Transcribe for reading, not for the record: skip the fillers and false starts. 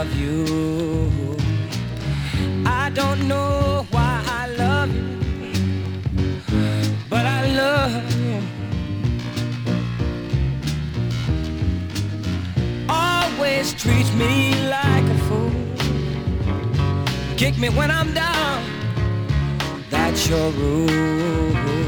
love you. I don't know why I love you, but I love you. Always treat me like a fool, kick me when I'm down, that's your rule.